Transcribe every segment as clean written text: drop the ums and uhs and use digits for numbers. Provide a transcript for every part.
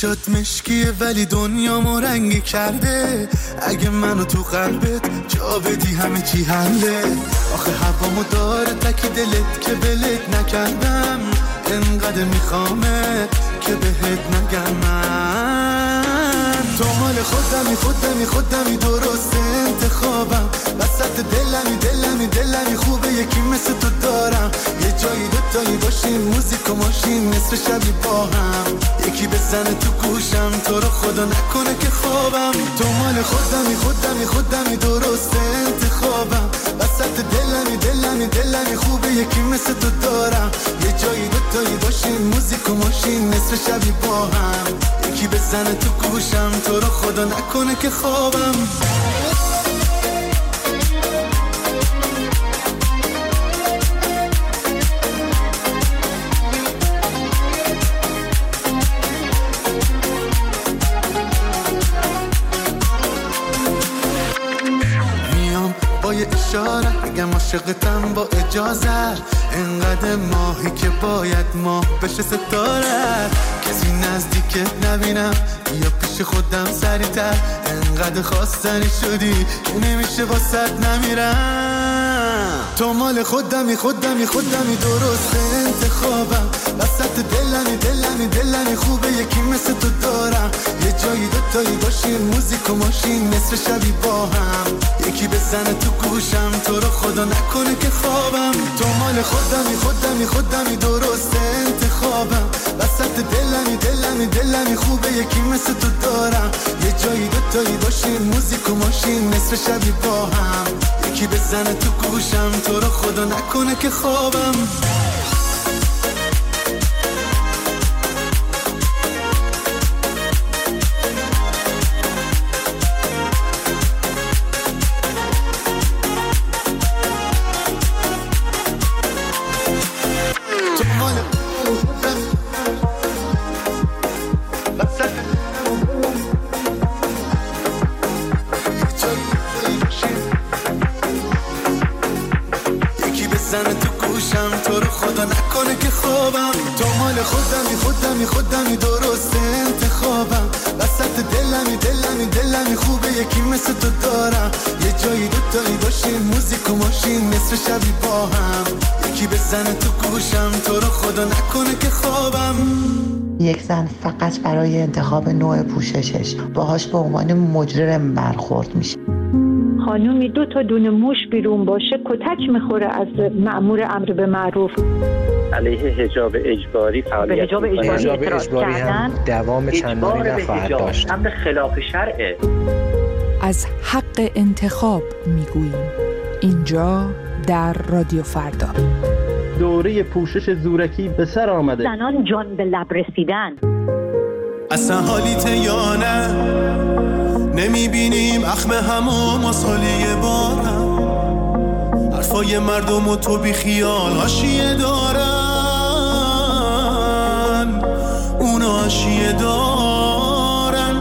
چشات مشکیه ولی دنیامو رنگی کرده. اگه منو تو قلبت جا بدی همه چی حله. آخه هوامو داره تکی دلت که ولت نکردم. انقدر میخوامت که بهت نگم من. تو مال خودمی درست انتخابم. وسط دلمی خوبه یکی مثل تو دارم. یه جایی دوتایی باشیم موزیک و ماشین نصف شبی با هم. یکی بزنه تو گوشم تو رو خدا نکنه که خوابم. تو مال خودمی درست انتخابم. وسط دلمی خوبه یکی مثل تو دارم. یه جایی دوتایی باشیم موزیک و ماشین نصف شبی با هم. یکی بزنه تو گوشم تو رو خدا نکنه که خوابم. با یه اشاره بگم عاشقتم با اجازه. انقدر ماهی که باید ماه بشه ستاره. کسی نزدیکت نبینم یا پیش خودم سریعتر. انقدر خواستنی شدی که نمیشه واسط نمیرم. تو مال خودمی درست انتخابم. وسط دلمی خوبه یکی مثل تو دارم. یه جایی دوتایی باشیم موزیک و ماشین نصف شبی با هم. یکی بزنه تو گوشم تو رو خدا نکنه که خوابم. تو مال خودمی درست انتخابم. وسط دلمی خوبه یکی مثل تو دارم. یه جایی دوتایی باشیم موزیک و ماشین نصف شبی با هم. یکی بزنه تو گوشم تو رو خدا نکنه که خوابم. خودمی درست انتخابم. وسط دلمی خوبه یکی مثل تو دارم. یه جایی دوتایی باشیم موزیک و ماشین نصف شبی با هم. یکی بزنه تو گوشم تو رو خدا نکنه که خوابم. یک زن فقط برای انتخاب نوع پوششش باهاش به عنوان مجرم برخورد میشه. خانومی 2 تا دونه موش بیرون باشه کتک میخوره از مأمور امر به معروف. علیه حجاب اجباری فعالیت حجاب اجباری هم دوام چندانی نخواهد داشت. امر خلاف شرعه. از حق انتخاب میگوییم اینجا در رادیو فردا. دوره پوشش زورکی به سر آمده. زنان جان به لب رسیدن. اصلا حالیت یا نه نمیبینیم اخم همو مسالیه بارم. حرفای مردم و تو بی خیال حاشیه دارن. اونا حاشیه دارن.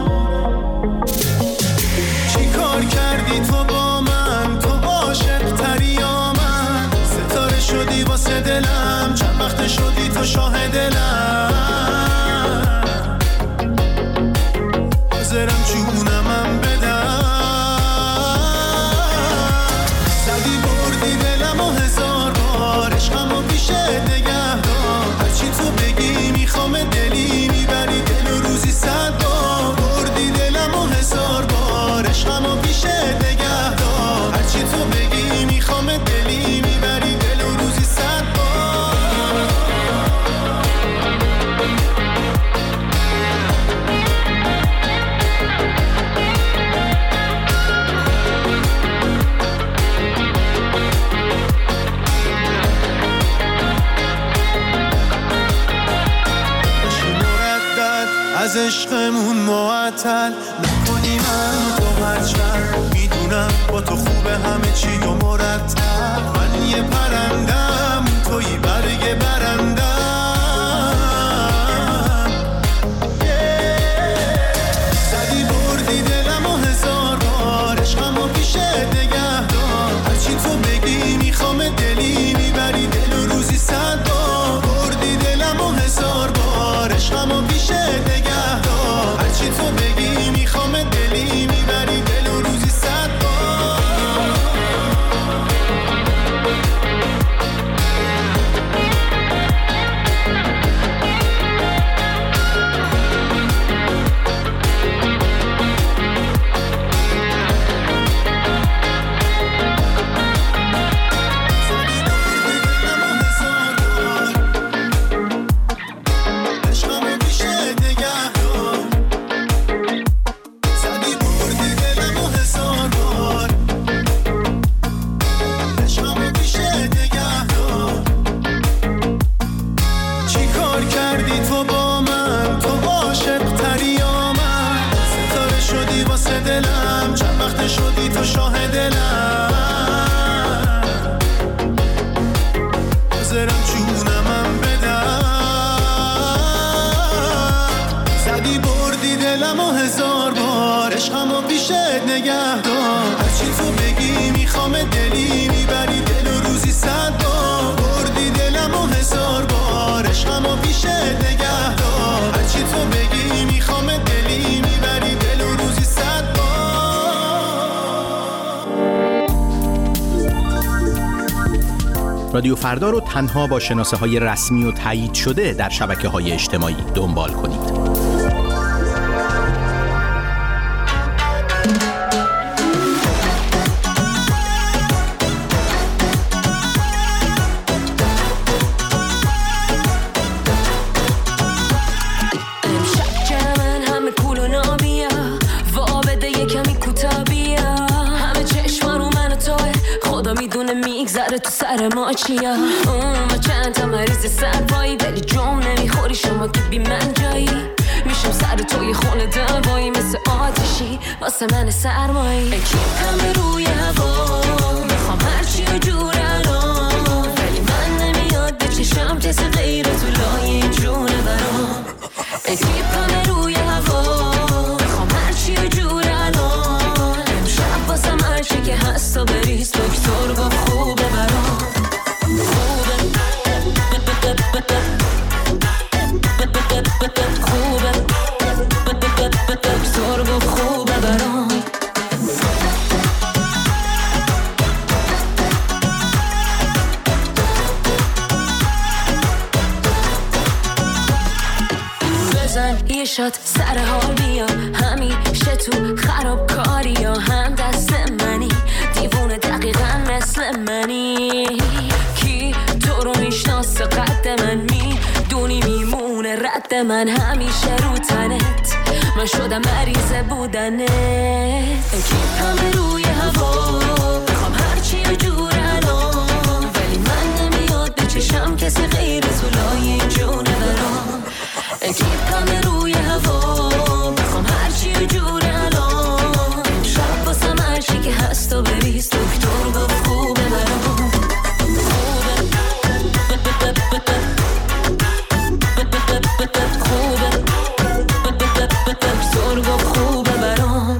چی کار کردی تو با من؟ تو عاشق تری یا من؟ ستاره شدی واسه دلم. چند وقت شدی تو شاه دلم. حاضرم جونمم بدم. زدی بردی دلم و 1000 بار. عشقمو پیشه نگه دار. هرچی تو بگی میخوام دلی. میبری دل و روزی 100 بار. بردی دلم و 1000 بار. عشقمو پیشه نگه دار. هرچی تو بگی میخوام دلی. میبری دل و روزی 100 بار. از عشقمون معطل نکنی من تو هرچند. میدونم با تو خوبه همه چی و مرتب. من یه پرندم توی برگ برندم. زدی بردی دلم و 1000 بار. عشقمو پیشه نگه دار. هرچی تو بگی میخوام دلی. میبری دل و روزی 100 بار. بردی دلم و 1000 بار. عشقمو پیشه نگه دار. حاضرم جونمم بدم. زدی بردی دلمو 1000 بار، عشقمو پیشت نگه دار. هرچی تو بگی میخوام دلی، میبری دل و روزی 100 بار. بردی دلمو 1000 بار، عشقمو پیشت نگه دار. هرچی تو بگی میخوام دلی، میبری دل و روزی 100 بار. رادیو فردا رو تنها با شناسه‌های رسمی و تایید شده در شبکه‌های اجتماعی دنبال کنید. تو سر ما چیا و چند تا مریض سرپایی، ولی جام نمیخوری شما که بی من جایی. میشم سر توی خونه دوایی، مثل آتشی واسه من سرمایی. کیپم روی هوا، میخوام هرچی و جور الان، ولی من نمیاد به چشم کسی غیر تو لای جونه برام. کیپم روی هوا، میخوام هرچی و جور الان، امشب واسه هرچی که هست و بریز. دکتر گفت خوبه برام، خوبه دکتر گفت خوبه برام. بزن یه شات سر حال بیا، همیشه تو خراب کاری یا هم دست منی، دیوونه دقیقا مثل منی. کی تو رو میشناسه قد من، میدونی میمونه رد من همیشه رو تنت. من شدم مریض بودنت. کیپم روی هوا، میخوام هرچی و جور الان، ولی من نمیاد به چشم کسی غیر تو لای جونه برام. کیپم روی هوا، میخوام هرچی و جور الان، شب واسم هرچی که هست و بریز. دکتر گفت خوبه برام، خوبه دکتر گفت خوبه برام.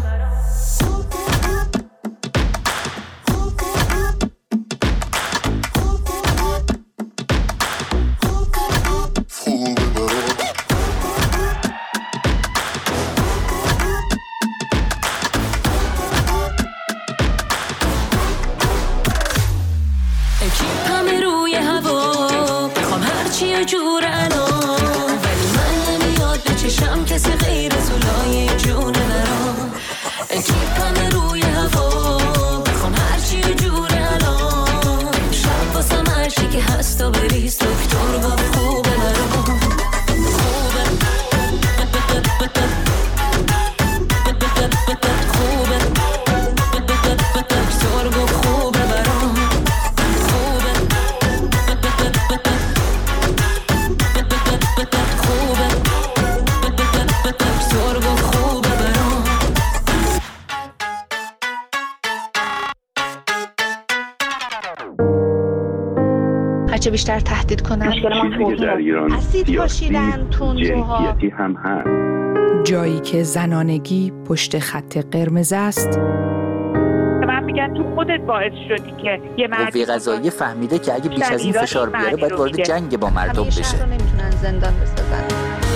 هرچه بیشتر تهدید کنن، چیزی که در ایران اسید پاشیدن، تندروها، هم هست. جایی که زنانگی پشت خط قرمز است. من میگن تو خودت باعث شدی که یه قوه قضاییه فهمیده که اگه بیش از این فشار بیاره باید وارد جنگ با مردم بشه. شهر رو نمیتونن زندان بسازن.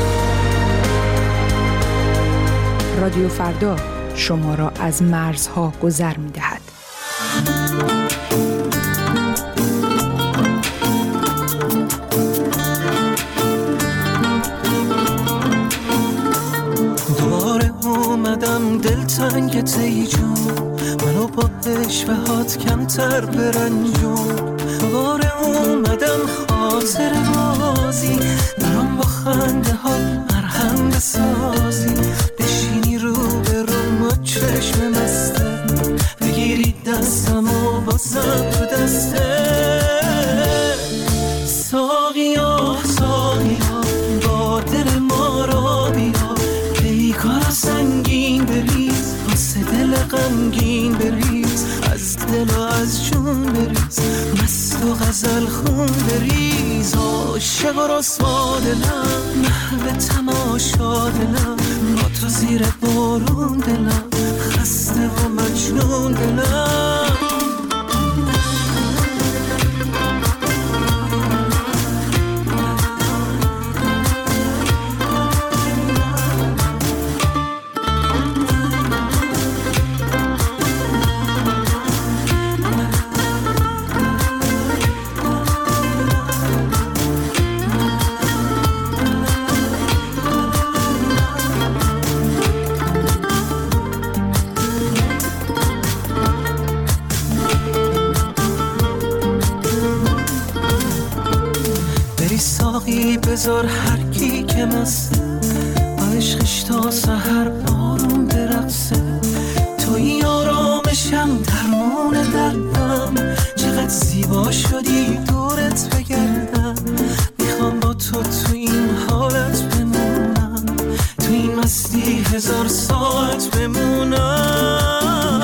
رادیو فردا شما را از مرزها گذر می‌دهد. دوباره اومدم دلتنگ ای جون، منو با اشوهات کمتر برنجون. دوباره اومدم خاطر بازی، برام با خنده ها مرهم بسازی. بشینی رو به رو چشم مسته، بگیری دستم و بازم تو دسته. ساقیا ساقیا با دل ما را بیا، پیکارا سنگین بریز، واسه دل غمگین بریز، از دل و از جون بریز، مست و غزل خون بریز عاشق و رسوا دلم محو تماشا دلم با تو زیر بارون دلم خسته و مجنون دلم بذار هر کی که مسته با عشقش تا سحر بارون برقصه توی آرامشم درمون دردم چقدر زیبا شدی دورت بگردم میخوام با تو این حالت بمونم تو این مستی 1000 ساعت بمونم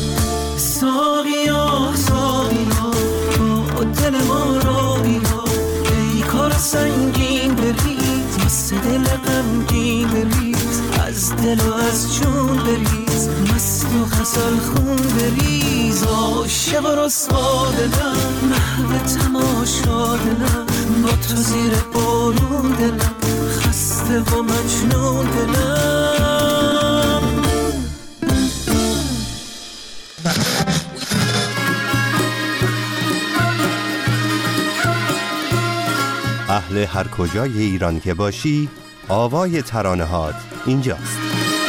ساقیا ساقیا با دل ما را بیا ای کار سنگین بریز مست دل غمگین بریز از دل و از جون بریز مست و غزل خون بریز عاشق و رسوا دلم محو تماشا دلم با تو زیر بارون دلم خسته و مجنون دلم اهل هر کجای ایران که باشی آوای ترانه‌هات اینجاست.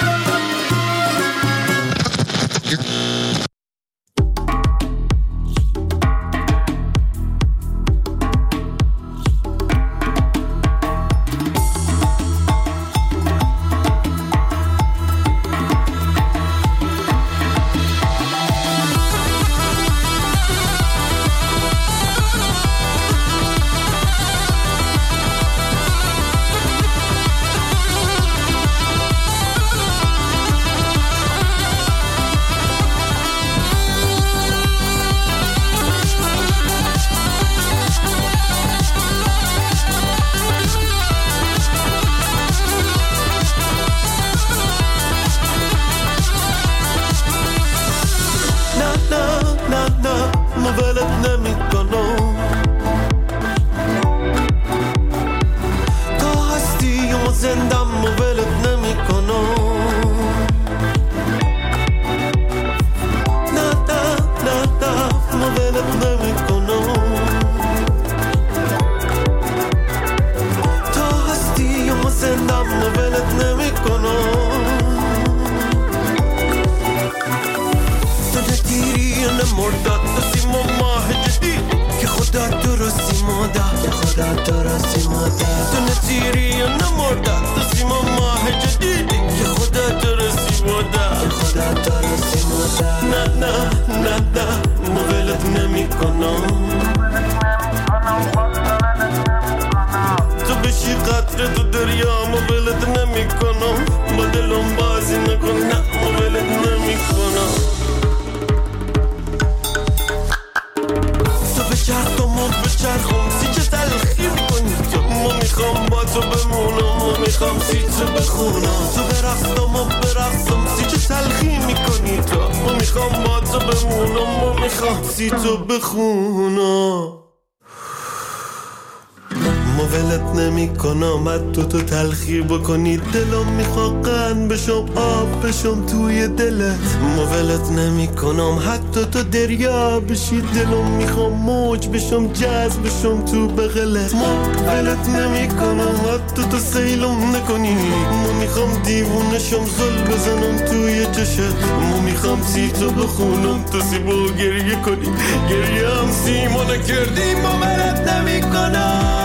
تو تلخی بکنی دلم میخواد قند بشم آب بشم توی دلت مولت نمی کنم حتی تو دریا بشی دلم میخوام موج بشم جذب بشم تو بغلت مولت نمی کنم حتی تو سیلم نکنی میخوام دیوونشم زل بزنم توی چشت میخوام سی تو بخونم تو سیبو گریه کنی گریه هم سیمو نکردی مولت نمی کنم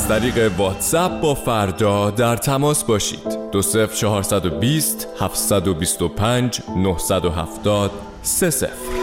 از طریق واتساپ با فردا در تماس باشید. 20420 725 970 30.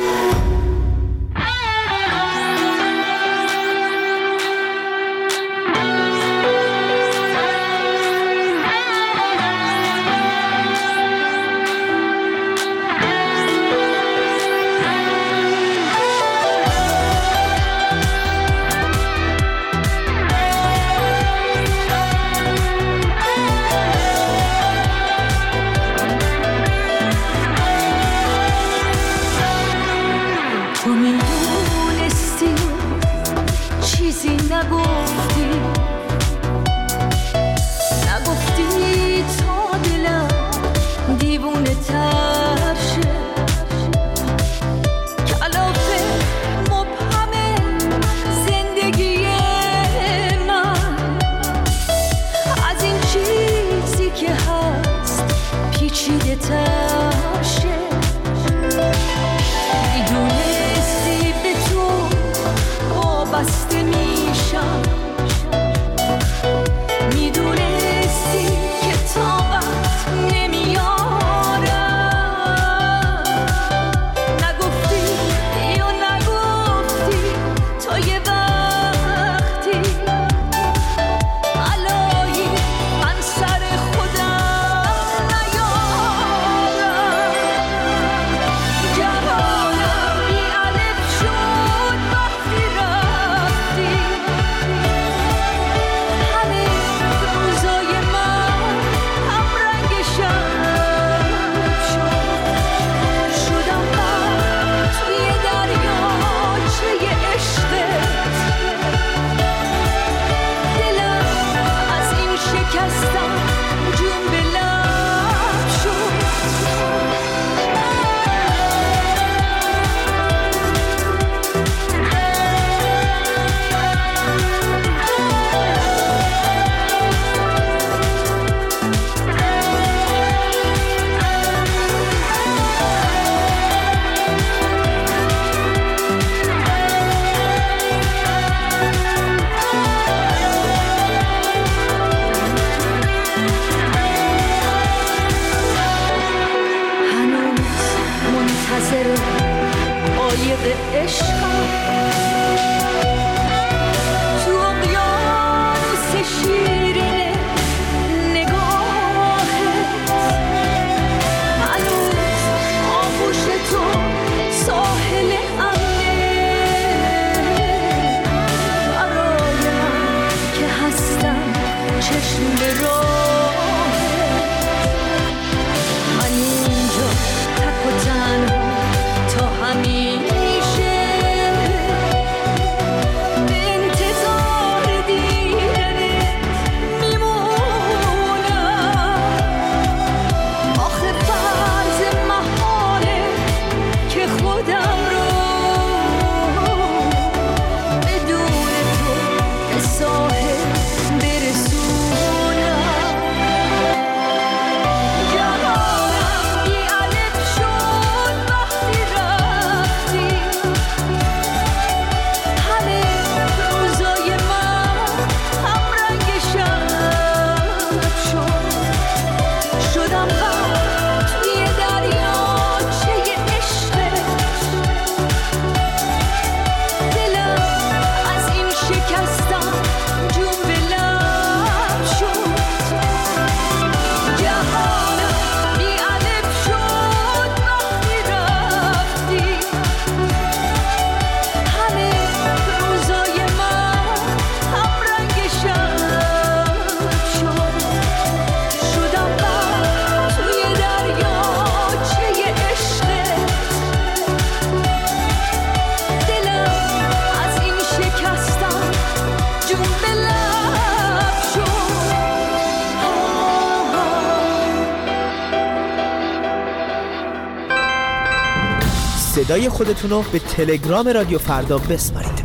صدای خودتون رو به تلگرام رادیو فردا بسپارید.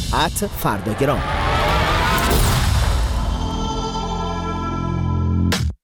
@فرداگرام.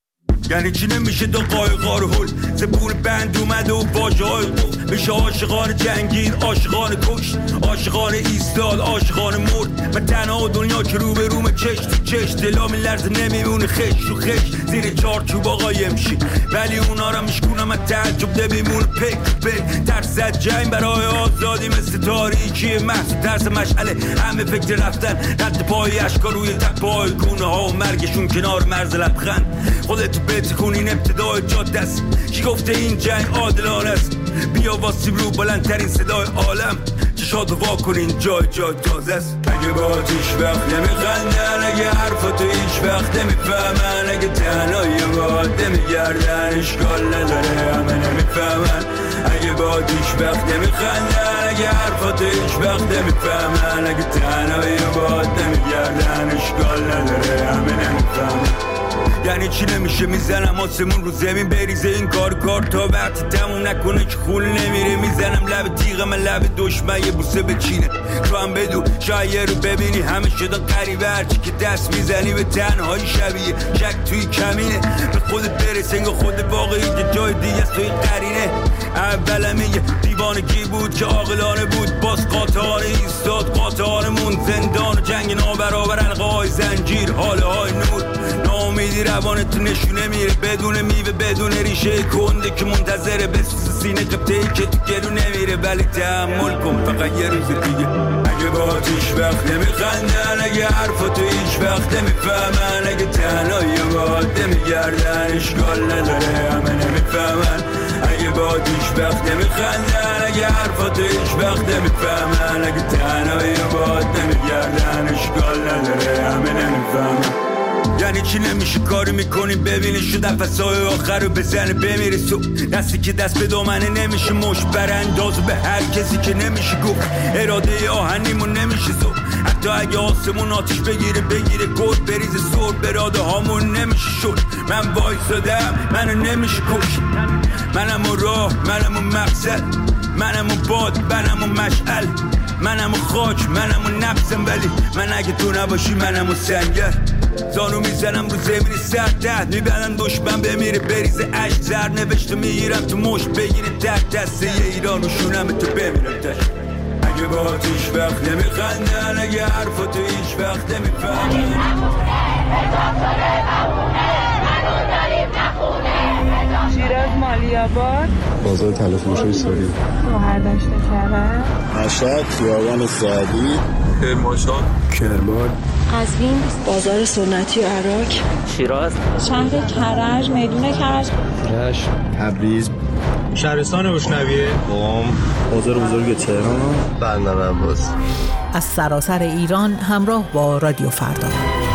یعنی چی نمیشه دو قایقا رو هل زبون بند اومده و واژه های قفل میشه عاشقان جنگید عاشقان کشت عاشقان ایستاد عاشقان مرد و تنها دنیا که رو به روم چشت تو چشت دلا میلرزه نمیمونه خش رو خش زیر چارچوب آقای امشی ولی اونا را میشکونم از تعجب نمیمونه پک پک ترس از جنگ برای آزادی مثل تاریکی محض ترس مشعله همه فکر رفتن رد پای اشکار روی تپای گونه ها و مرگشون کنار مرز لبخند خودتو بتکون این ابتدای جاده است کی گفته این جنگ عادلانه است بیا واسیم رو بلندترین صدای عالم چشاتو وا کنین جای تازه است اگه با هیچ وقت نمیخندن اگه حرفاتو هیچ وقت نمیفهمن اگه تنهایی باید نمیگردن اشکال نداره همه نمیفهمن اگه با هیچ وقت نمیخندن اگه حرفاتو هیچ وقت نمیفهمن اگه تنهایی باید نمیگردن اشکال نداره همه نمیفهمن یعنی چی نمیشه میزنم آسمون رو زمین بریزه این کار تا وقتی تموم نکنه که خون نمیره میزنم لب تیغم لب دشمن یه بوسه بچینه تو هم بدو شاید رو ببینی همه شدن قریبه هرچی که دست میزنی به تنهایی شبیه شک توی کمینه به خودت برس انگاه خود واقعی که جای دیگه است توی قرینه اولم یه دیوانگی بود که عاقلانه بود باز قاطعانه ایستاد قاطعانمون زندان و جنگ نابرابر حلقه های زنجیر حاله های نور ناامیدی روانت نشونه میره بدون میوه بدون ریشه کنده که منتظره بسوز سینه قبطه‌ای که تو گلو نمیره ولی تحمل کن فقط یه روز دیگه اگه با هیچ وقت نمیخندن اگه حرفاتو هیچ وقت نمیفهمن اگه تنهایی باید نمیگردن اشکال نداره همه نمیفهمن اگه با هیچ وقت نمیخندن اگه حرفاتو هیچ وقت نمیفهمن اگه تنهایی باید نمیگردن اشکال نداره همه نمیفهمن یعنی چی نمیشه کاری میکنیم ببینی شد نفسای آخر رو بزنه بمیره سو دستی که دست به دامنه نمیشه مشت براندازو به هر کسی که نمیشه گفت اراده آهنیمون نمیشه زو حتی اگه آسمون آتش بگیره گل بریزه سر براده هامون نمیشه شد من وایسادم منو نمیشه کشت منم و راه منم و مقصد منم و باد منم و مشعل منم و خاک منم و نفسم ولی من اگه تو نباشی منم و سنگر زانو میزنم رو زمین سردت میبندن دشمن بمیره بریزه عشق زر نوشته میگیرم تو مشت بگیره تک دسته ایران و شونم تو بمیرم تشت اگه با هیچ وقت نمیخندن اگه حرفاتو هیچ وقت نمیفهمن شیراز مالیاباد بازار تلفروشی سوری مهردشت کرد مشهد خیابان سعدی کرمانشاه کرمان قزوین بازار سنتی و عراق شیراز شهر کرج میدون کرج رشت تبریز شهرستان بشنویه قم بازار بزرگ تهران بندر عباس از سراسر ایران همراه با رادیو فردا.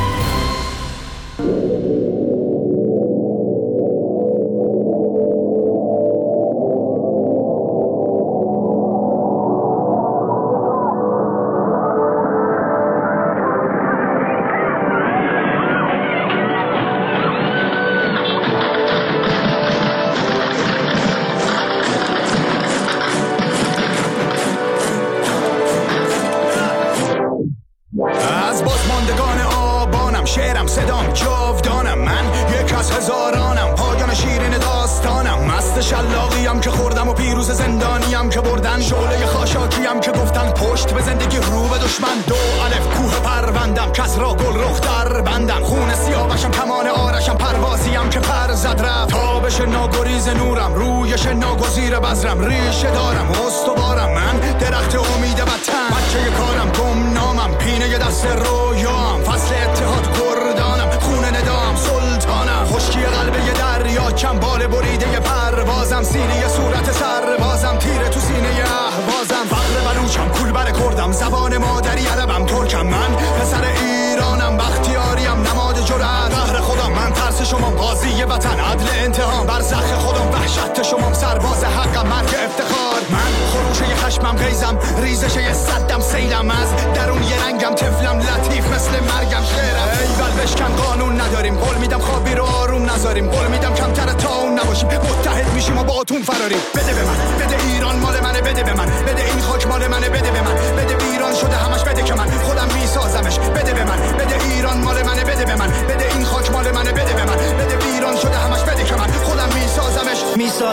شلاقیم که خوردم و پیروز زندانیم که بردن شعله خاشاکیم که گفتن پشت به زندگی رو به دشمن دو الف کوه پروندم کس را گل رخ در بندم خون سیاوشم کمان آرشم پروازیم که پر زد رفت تابش ناگریز نورم رویش ناگزیر بذرم ریشه دارم استوارم من درخت امید وطن بچه کارم گمنامم پینه دست رویام فصل اتحاد کردانم خون ندام سلطانم خشکی قلب یه دریا چنبال بریده پروازم سینه صورت سربازم تیره تو سینه اهوازم فقر بلوچم کول بر کردم زبان مادری عربم ترکم من پسر ایرانم بختیاریم نماد جرأت قهر خودم من ترس شما قاضی وطن عدل انتقام برزخ خودم وحشت شما سرباز حقم مرگ افتخار من خروشه خشمم غیزم ریزش صدم سیلم از درون یه رنگم طفلم لطیف مثل مرگم شعرم ایول بشکن قانون نداریم قول میدم خوابی رو آروم نذاریم قول میدم کمتر تا اون نباشیم متحد میشیم و با اتون فراریم بده به من بده ایران مال منه بده به من بده این خاک مال منه بده به من بده ویران شده همش بده که من خودم میسازمش بده به من بده ایران مال منه بده به من بده این خاک مال منه بده به من بده ویران شده همش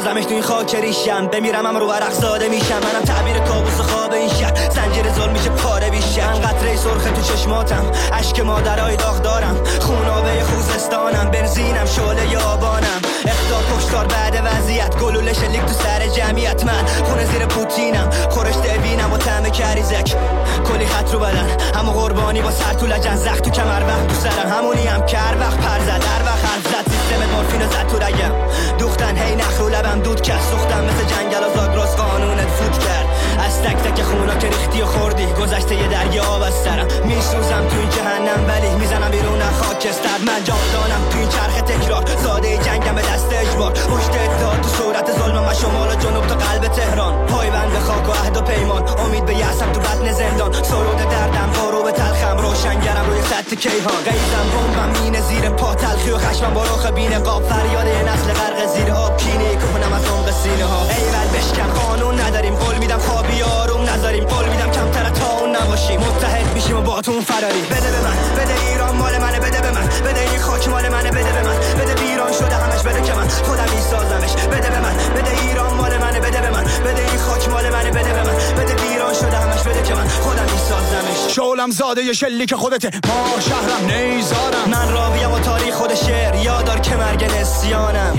میسازمش تو این خاک ریشم، بمیرم هم رو ورق زاده میشم. منم تعبیر کابوس خواب این شهر، زنجیر ظلم میشه پاره بیشتر. قطره سرخ تو چشماتم، اشک مادرای داغ دارم، خونابه خوزستانم، بنزینم شعله آبانم. اختار کشتار بعد وضعیت، گلوله شلیک تو سر جمعیت. من خونه زیر پوتینم، خورشت وینم و طعم کریزک، کلی خط رو بدن همو قربانی با سر تو لجن، زخم تو کمر وقت تو سرم، همونی هم که هر وقت پر زد، هر وقت حرف زد، سیستم مورفین زد تو رگم. دوختن هی نخ رو لبم دود کرد، سوختم مثل جنگل و زاگرس قانونت فوت کرد. از تک تک خونا که ریختی و خوردی، گذشته یه دریا آب از سرم، میسوزم تو این جهنم ولی میزنم بیرون خاکستر. من جاودانم تو این چرخ تکرار، زاده جنگم به دست اجبار، پشت اتحاد تو صورت ظلمم و شمال جنوب تا قلب تهران. پایبند به خاک و عهد و پیمان، امید به یأسم تو بطن زندان، سرود دردم پارو به تلخم، روشنگرم روی سطح کیهان. قیدم بمبم مینه زیر پا، تلخی و خشمم با رخ بین قاب، فریاد یه نسل غرق زیر آب، کینه کهنم از عمق سینه ها. ایول بشکن، قانون نداریم، قول میدم خوابی آروم نذاریم، قول میدم کمتر تا اون نباشیم، متحد میشیم و باهاتون فراری. بده به من، بده ایران مال منه، بده به من، بده این خاک مال منه، بده به من، بده ویران شده همش، بده که من خودم میسازمش، بده به من، بده ایران مال منه، بده به من، بده این خاک مال منه، بده به من، بده ویران شده همش، بده که من خودم میسازمش. شعلم زاده شلیک خودته، ما شهرم نیزارم، من راویم و تاریخ خود شعر، یادار که مرگ نسیانم،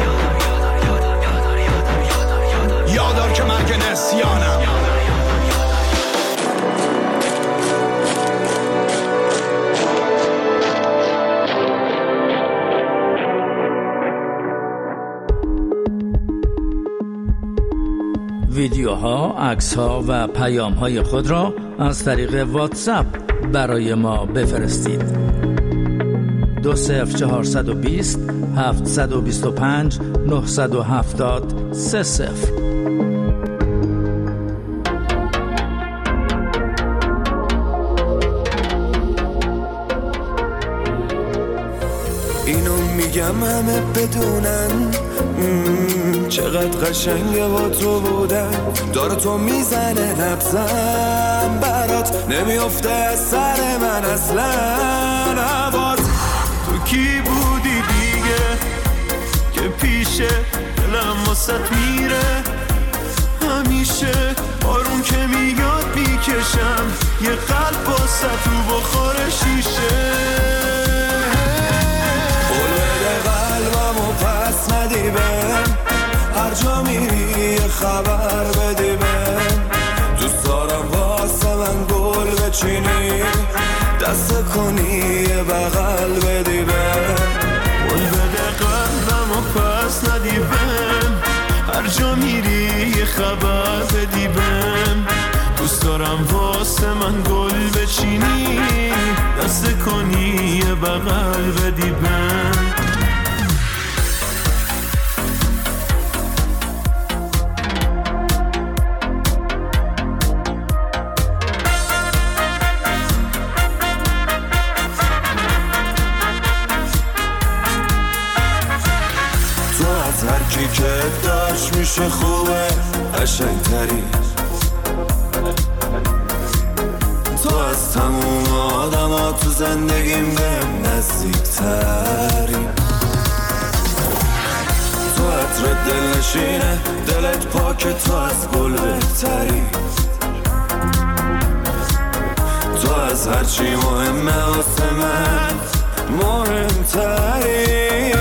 یادار که مرگ نسیانم. ویدیوها، عکس‌ها و پیام‌های خود را از طریق واتساپ برای ما بفرستید. 20420 725 970 30. اینو میگم همه بدونن چقدر قشنگه با تو بودن، داره تو میزنه نبزم برات، نمیافته از سر من اصلا. عباس تو کی بودی دیگه که پیشه دلم واسط میره، همیشه آروم که میاد میکشم یه قلب واسط رو بخور شیشه. قلبمو پس ندی بهم، هر جا میری یه خبر بدی بهم، دوست دارم واسه من گل بچینی، دست کنی یه بغل بدی بهم. گل بده قلبمو پس ندی بهم، هر جا میری یه خبر بدی بهم، دوست دارم واسه من گل بچینی، دست کنی یه بغل بدی بهم. هرکی که داشت میشه خوبه قشنگتری، تو از تموم آدم ها تو زندگیم بهم نزدیکتری، تو عطر دل نشینه دلت پاک، تو از گل بهتری، تو از هرچی مهمه واسه من مهمتری.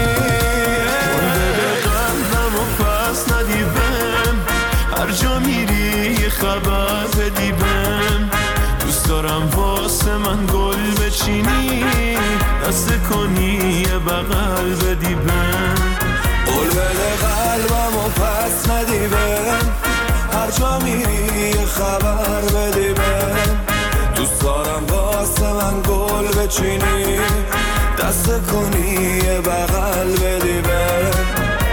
هر جا میری یه خبر بدی بهم، دوست دارم واسه من گل بچینی، دست کنی یه بغل بدی بهم. قول بده قلبمو پس ندی بهم، هر جا میری یه خبر بدی بهم، دوست دارم واسه من گل بچینی، دست کنی یه بغل بدی بهم.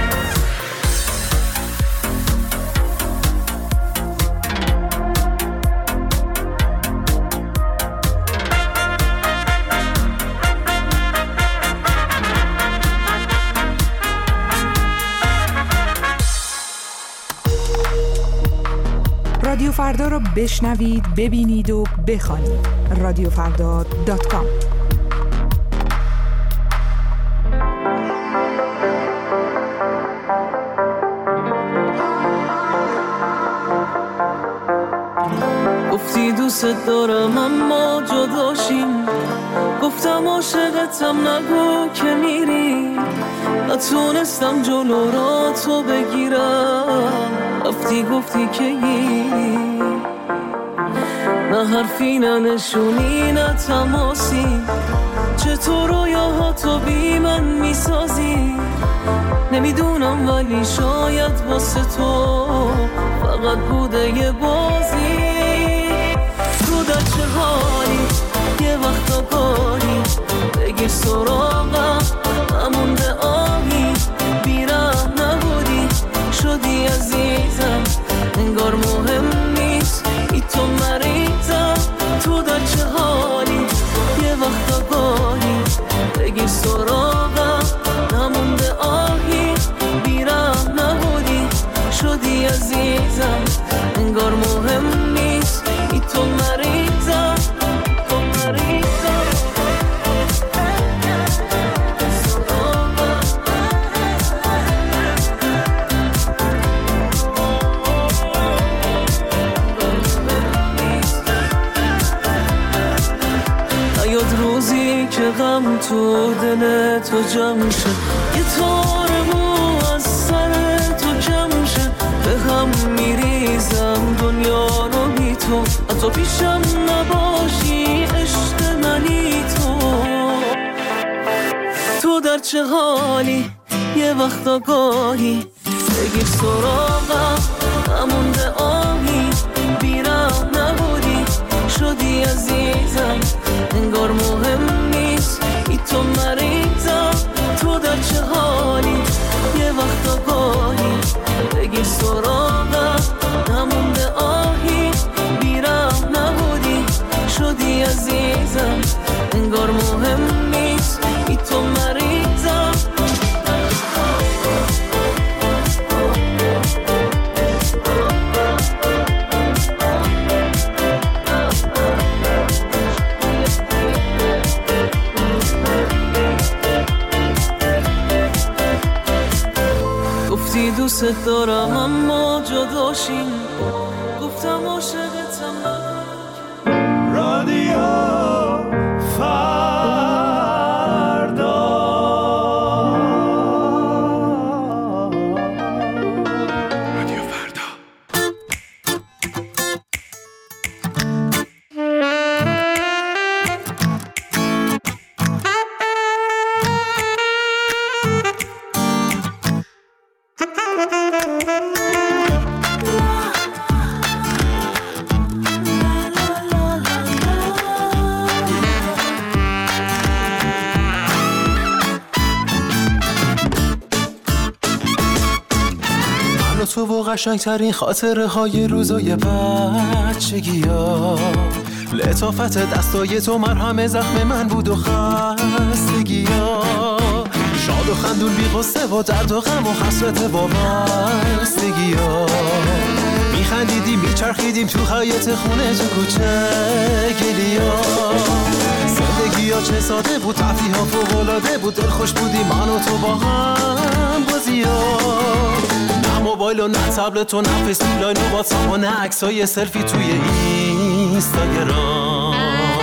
رادیو فردا را بشنوید، ببینید و بخوانید. رادیوفردا.com. دوست دارم اما جداشیم، گفتم عاشقتم نگو که میری، نتونستم جلو را تو بگیرم، رفتی گفتی که گیری، نه حرفی نه نشونی نه تماسی، چطور رویاهاتو بی من میسازی، نمیدونم ولی شاید واسه تو فقط بوده یه بازی. تو در چه حالی یه وقت آگاهی، بگیر سراغم نمونده آهی، بیرم نبودی شدی عزیزم، انگار مهم نیست ای تو مریضم. تو در چه حالی یه وقت آگاهی، بگیر سراغم نمونده آهی، بیرم نبودی شدی عزیزم، انگار مهم نیست ای تو مریضم، تو مریضم. نیاد روزی که غم تو دل تو جمع شه، یه تار مو از سر تو کم شه، به هم میریزم دنیا رو بی تو، حتی پیشم نباشی عشق منی تو. تو در چه حالی یه وقت آگاهی، بگیر سراغم نمونده آهی، بیرم نبودی شدی عزیزم، انگار مهم نیست ای تو مریضم. تو در چه حالی یه وقت آگاهی، بگیر سراغم نمونده آهی، بیرم نبودی شدی عزیزم، انگار مهم نیست ای تو مریضم. گفتی دوست دارم اما جداشیم، گفتم عاشقتم نگو. رادیو تو و قشنگترین خاطره های روزای بچگی ها، لطافت دستای تو مرهم زخم من بود و خستگی ها، شاد و خندون بی غصه و درد و غم و حسرت وابستگی ها، میخندیدیم میچرخیدیم تو حیاط خونه تو کوچه گلی ها، زندگی ها چه ساده بود، تفریح ها فوق‌العاده بود، دلخوش بودیم من و تو با هم بازی ها، موبایل و نه تبلت و نه فیسبوک و واتساپ و نه عکسای سلفی توی اینستاگرام.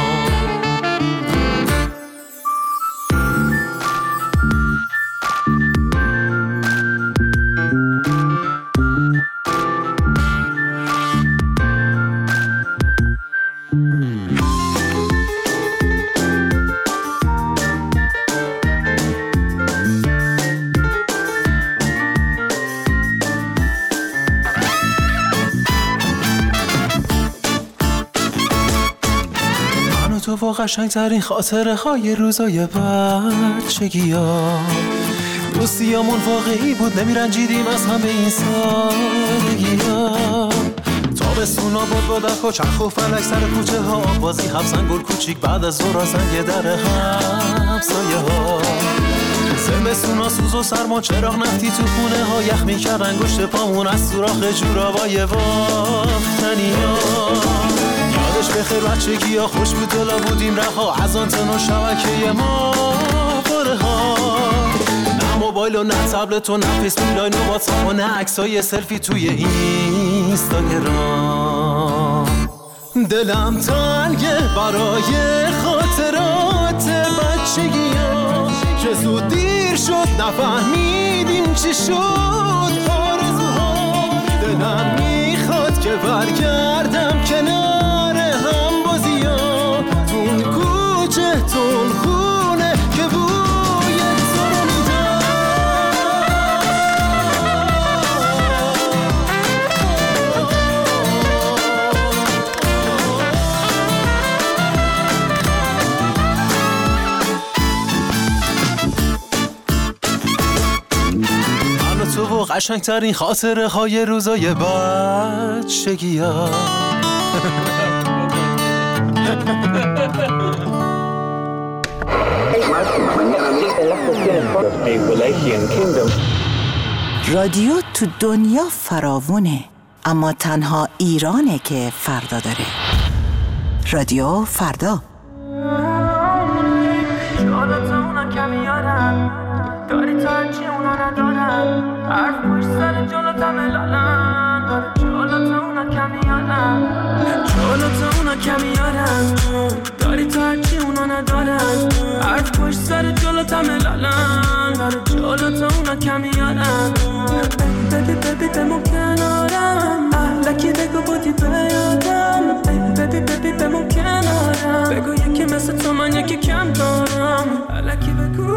تو و قشنگترین خاطره های روزای بچگی ها، دوستیامون واقعی بود، نمیرنجیدیم از همه این سادگی ها، تابستونا با دک و چرخ و فلک سر کوچه ها، بازی حبسن گل کوچیک بعد از ظهر زنگ در همسایه ها، زمستونا سوز و سرما چراغ نفتی تو خونه ها، یخ میکرد انگشت پامون از سوراخ جورابای بافتنی ها، یادش بخیر بچگی ها خوش بود دلا بودیم رها، از آنتن و شبکه ما پره ها، نه موبایل و نه تبلت و نه فیسبوک و واتساپ و نه عکسای سلفی توی اینستاگرام. دلم تنگه برای خاطرات بچگی‌ها که زود دیر شد نفهمیدیم چی شد آرزوها. دلم میخواد که برگردم کنار هم بازی‌ها، تون کوچه تون خونه که بوی تو رو میدم. من و تو و قشنگترین خاطره های روزای بچگی ها. رادیو تو دنیا فراوونه، اما تنها ایرانه که فردا داره. رادیو فردا. جالت اونا کمی یارم داری تا هرچی اونا ندارم، حرف پشت سر جلوت همه لالم داره. جالت اونا کمی یارم، جالت اونا کمی یارم داری تا هرچی اونا ندارم، حرف پشت سر جلوت همه لالم داره. جالت اونا کمی یارم، ببی ببی بمون کنارم، احلکی بگو بودی بیادم، ببی ببی بمون کنارم، بگو یکی مثل تو من یکی کم دارم، احلکی بگو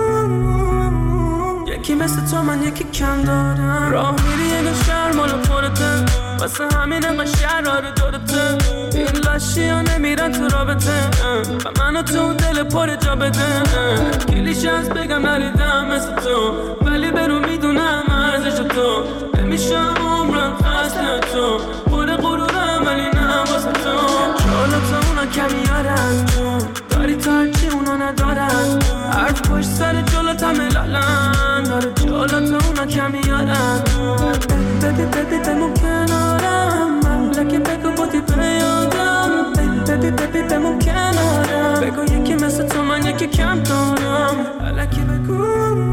یکی مثل تو من یکی کم دارم. راه میری یه شهر مال خودته، واسه همین انقدر شهرها رو دورته، این لاشی ها نمیرن تو رابطه و منو تو دل پر جا بده. کلیش از بگم نریدم مثل تو، ولی برو میدونم ارزش تو، نمیشم عمرم خسته تو، پر غرورم ولی نه واسه تو. جالت اونا کمی یارن داری تا هرچی اونا ندارن، حرف پشت سر جلوت همه لالن داره. جالت اونا کمی یارن، ببی ببی بمون کنارم، مملکه بگو بودی بیادم، ببی ببی بمون کنارم، بگو یکی مثل تو من یکی کم دارم، الکی بگو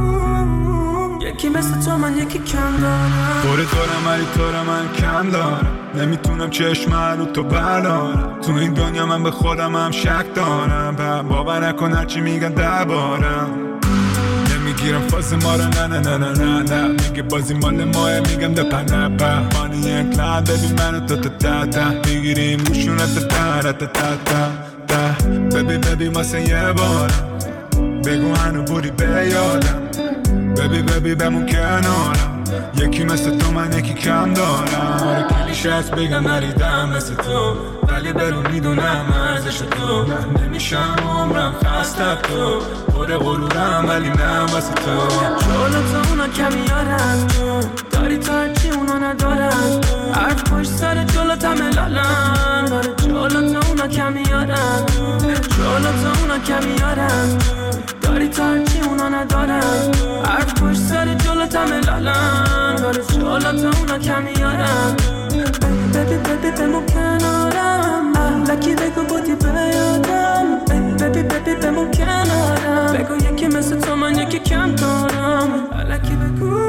یکی مثل تو من یکی کم دارم. دور دارم ولی تو رو من کم دارم، نمیتونم چشم رو تو بردارم، تو این دنیا من به خودم هم شک دارم، باور نکن هرچی میگن دربارم، نمیگیرم فاز ما رو نه نه نه نه نه نه، میگه بازی مال ماه میگم ده پنپه، مانی یک لحظه ببین منو تا تا تا تا، میگیریم روشونه تا تا تا تا تا، ببی ببی واسه یه بارم بگو هنو بودی بیادم، ببی ببی بمون کنارم، یکی مثل تو من یکی کم دارم. آره کلیش هست بگم نریدم مثل تو، ولی برو میدونم ارزش تو، نمیشم عمرم خسته تو، پر غرورم ولی نه واسه تو. جالت اونا کمی یارن داری تا هرچی اونا ندارن، حرف پشت سر جلوت همه لالن داره. جالت اونا کمی یارن، جالت اونا کمی یارن داری تا هرچی اونا ندارن، حرف پشت سر جلوت همه لالن داره. جالت اونا کمی یارن، ببی ببی بمون کنارم، احلکی بگو بودی بیادم، ببی ببی بمون کنارم، بگو یکی مثل تو من یکی کم دارم، احلکی بگو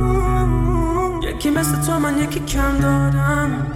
یکی مثل تو من یکی کم دارم.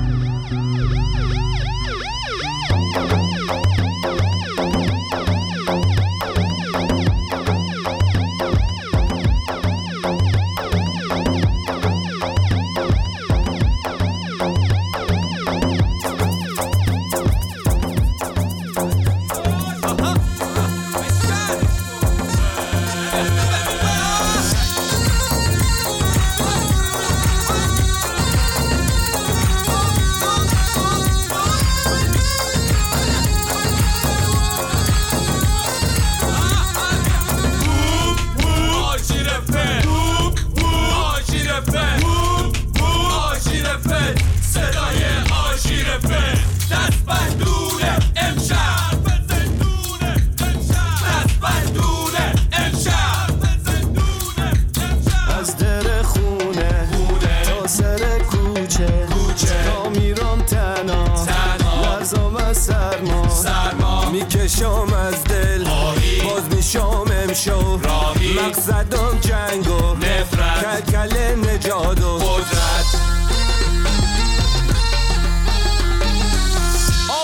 میکشم از دل باز میشم امشو مقصدم جنگ و نفرت، کلکل نجات و قدرت.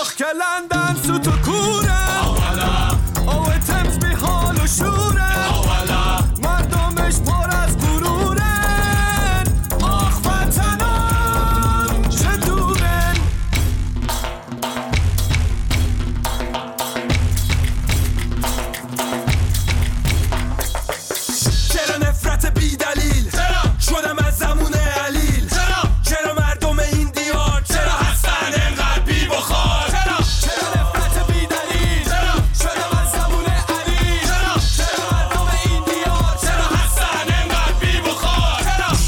سوت و کوره آوه تمز بی حال و شوره مردمش پر از غرورن آخ وطنم چه دورن چرا نفرت بی دلیل شدم از زمون علیل چرا مردم این دیار چرا هستن انقدر بی بخار چرا نفرت بی دلیل شدم از زمون علیل چرا مردم این دیار چرا هستن انقدر بی بخار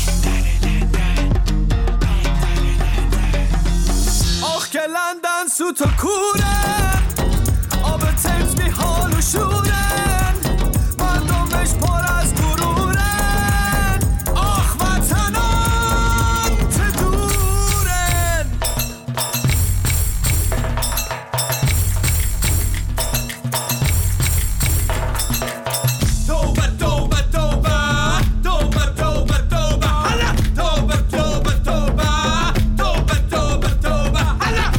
آخ که لندن سوت و کوره آب تمز بی حال و شورن مردمش پر از غرورن آخ وطنم چه دورن توبه توبه توبه توبه توبه توبه هلا توبه توبه توبه توبه توبه توبه هلا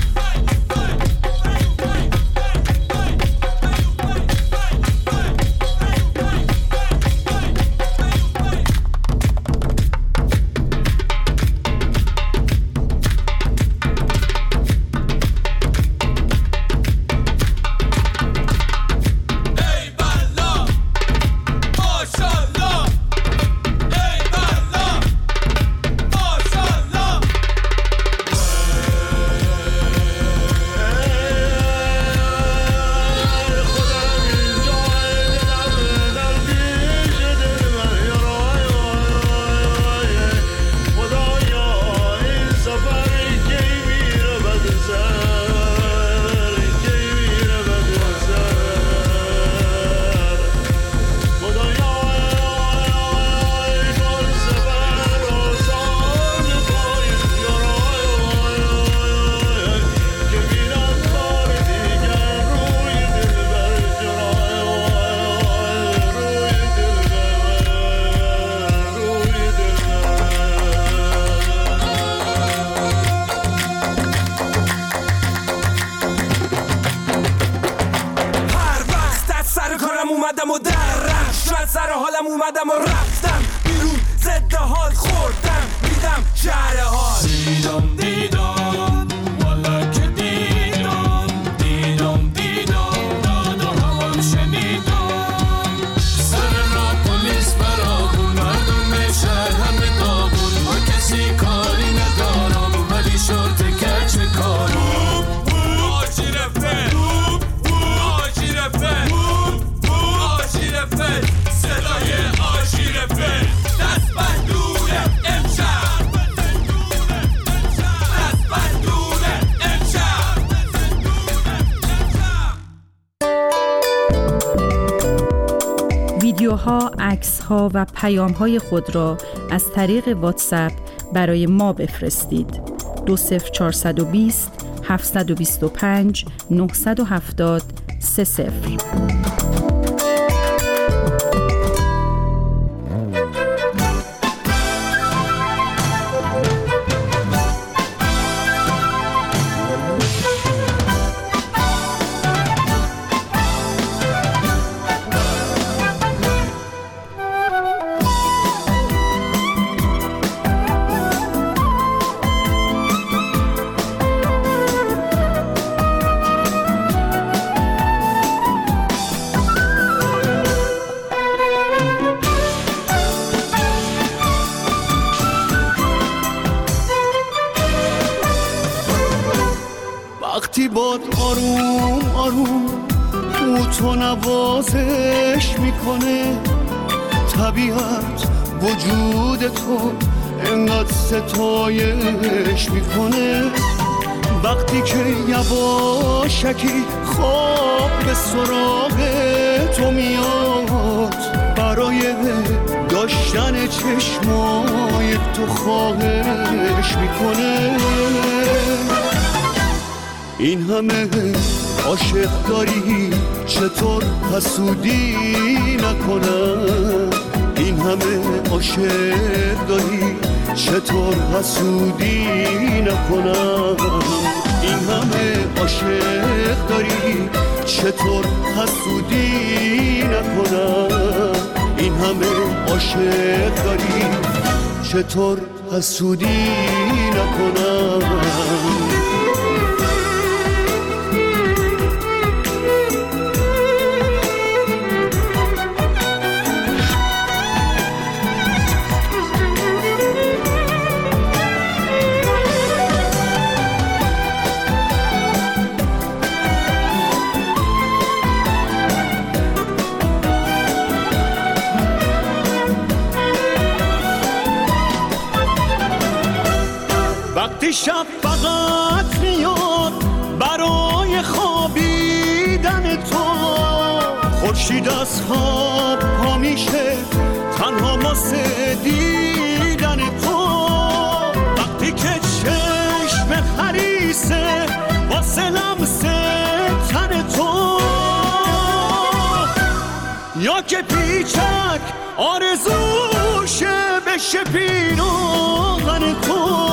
اومدم و درم شاید سر حالم اومدم و رفتم بیرون ضد حال خوردم دیدم شهر حال دیدم دیدم والا که دیدم دیدم دیدم داد و هوام شنیدم سر را پلیس برابون مردم شهر همه دابون با کسی کاری ندارم ولی شرطه کرد چه کارم آجی رفته آجی رفته صدای آژیرفه دست بندونه امشب دست بندونه امشب ویدیوها، عکس‌ها و پیام‌های خود را از طریق واتساپ برای ما بفرستید. 20420 725 970 30. وقتی باد آروم آروم او تو نوازش میکنه طبیعت وجود تو انقدر ستایش میکنه وقتی که یواشکی خواب به سراغ تو میاد برای داشتن چشمای تو خواهش میکنه این همه عاشق داری چطور حسودی نکنم این همه عاشق داری چطور حسودی نکنم این همه همه عاشق داری چطور حسودی نکنم این همه عاشق داری چطور حسودی نکنم وقتی شب فقط میاد برای خوابیدن تو خورشید از خواب پا میشه تنها واسه دیدن تو وقتی که چشم حریصه واسه لمس تن تو یا که پیچک آرزوشه بشه پیراهن تو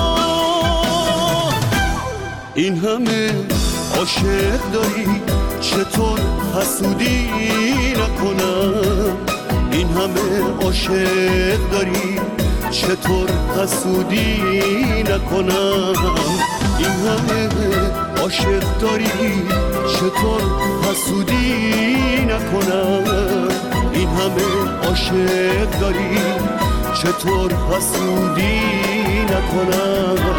این همه عاشق داری چطور حسودی نکنم این همه عاشق داری چطور حسودی نکنم این همه عاشق داری چطور حسودی نکنم این همه عاشق داری چطور حسودی نکنم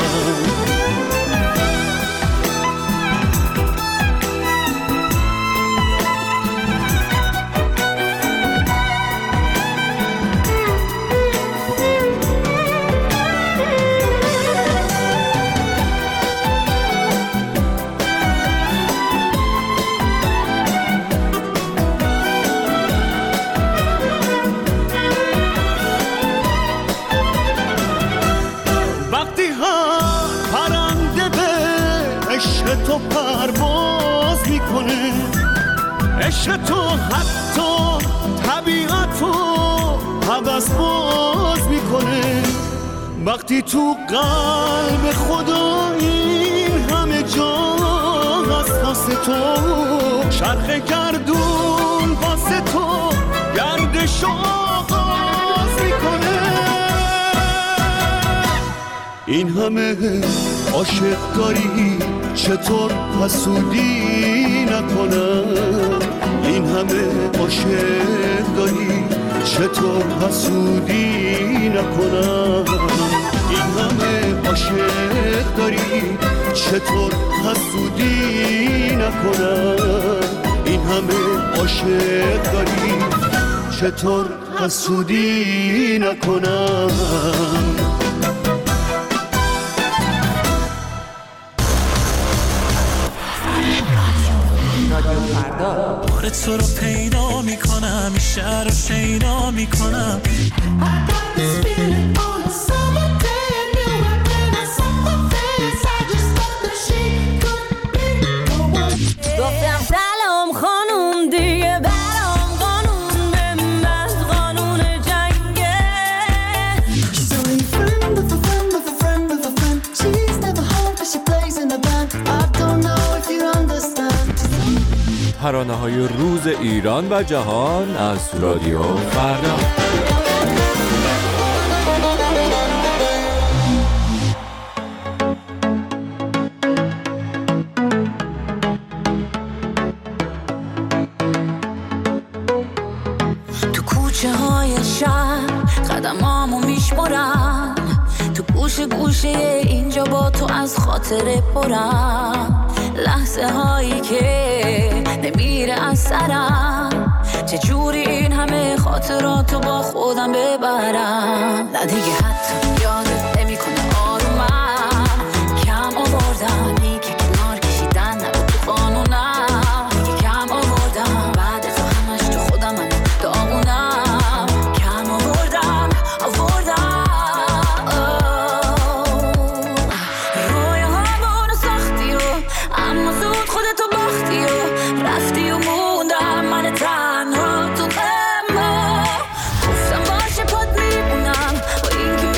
تو پرواز میکنه عشق تو حتی طبیعت رو حوض باز میکنه وقتی تو قلب خدا این همه جا هست واسه تو شرخ گردون واسه تو گردش آغاز میکنه این همه عاشق داری چطور حسودی نکنم این همه عاشق داری چطور حسودی نکنم این همه عاشق داری چطور حسودی نکنم این همه عاشق داری چطور حسودی نکنم بار تو رو پیدا میکنم این شهر رو شیدا میکنم گفتم سلام خانوم دیگه برام قانون به من قانون جنگه She's only friend of a friend of a friend of a friend She's never home but she plays in the band I don't know if you understand ترانه‌های روز ایران و جهان از رادیو فردا. تو کوچه های شهر قدمامو میشمرم تو گوشه گوشه اینجا با تو از خاطره پرم لحظه هایی که نمیره از سرم چجوری این همه خاطراتو با خودم ببرم نه دیگه حتی یادت نمی کنه آرومم کم آوردم دیگه کنار کشیدن نبود تو قانونم دیگه کم آوردم بعد تو همش تو خودم داغونم کم آوردم رویاهامونو ساختی و اما زود خودتو باختی و رفتی و موندم من تنها تو غما گفتم باشه پات میمونم با این که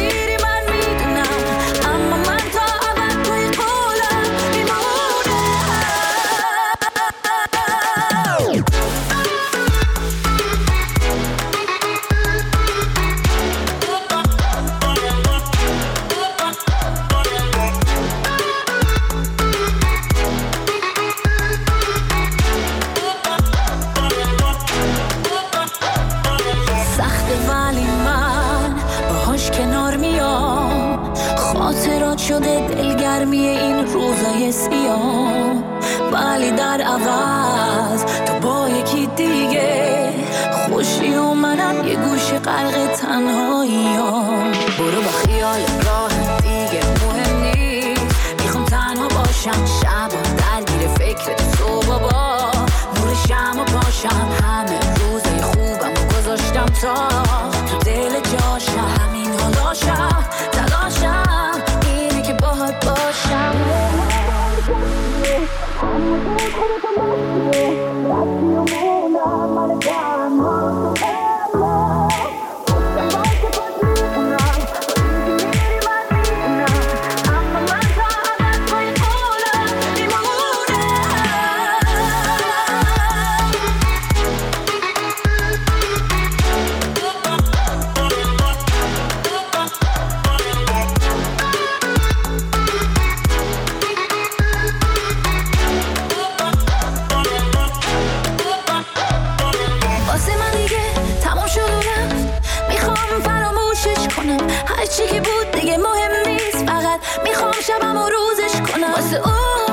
خاطرات شده دلگرمی این روزای سیاه، ولی در عوض تو با یکی دیگه خوشی و منم یه گوشه غرق تنهاییام. برو با خیال راه دیگه مهم نیست، میخوام تنها باشم شبا درگیر فکر تو بابا، نور شمع و پاشم همه روزای خوبم و گذاشتم تا تو دل جاشم، همین حالاشم تلاشم اینه که باهات باشم. هرچی که بود دیگه مهم نیست، فقط میخوام شبم و روزش کنم واسه اون